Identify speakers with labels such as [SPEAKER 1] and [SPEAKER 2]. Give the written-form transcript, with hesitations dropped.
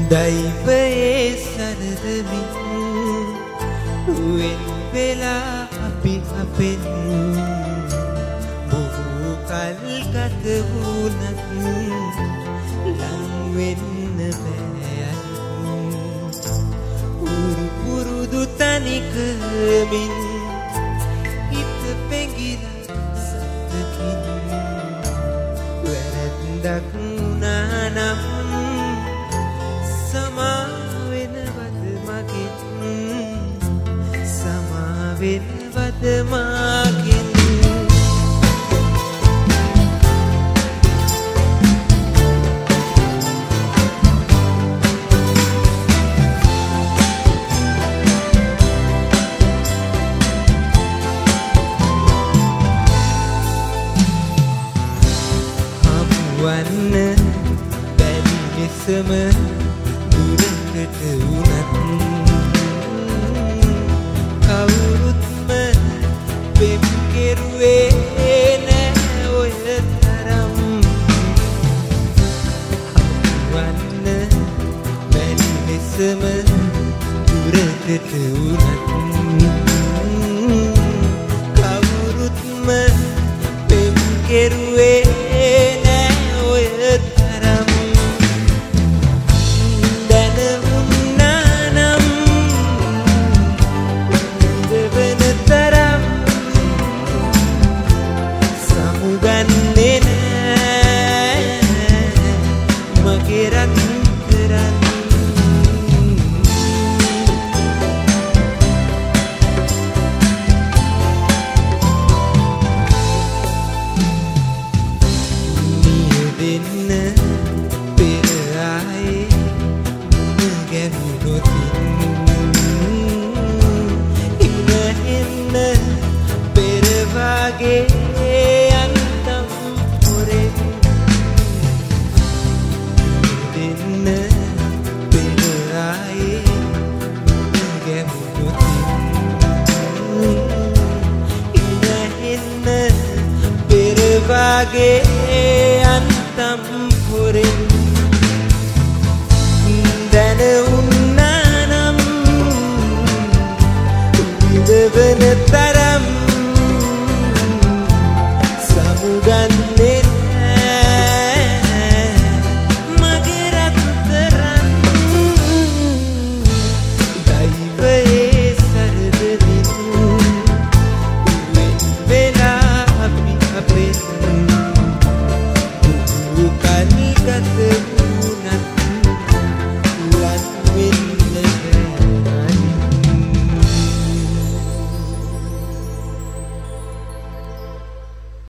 [SPEAKER 1] දෛවයේ සරදමින් වෙන් වෙලා අපි අපෙන් බොහෝ කල් ගත වුණත් ලං වෙන්න බෑ පුරුදු තනිකමින් හිත පෙඟිලා සත්තකින් වැරද්දක් වුණා නම් සමාවෙන්නවද මාගෙන් හමුවන්න බැරි ලෙසම දුරකට වුණත් කවුරුත්ම පෙම් කෙරුවේ නෑ ඔය තරම් හමුවන්න බැරි ලෙසම දුරකට වුණත් කවුරුත්ම පෙම් කෙරුවේ වගේ අන්තම් පුරෙන් දැන උන්නා නම් විඳවන තර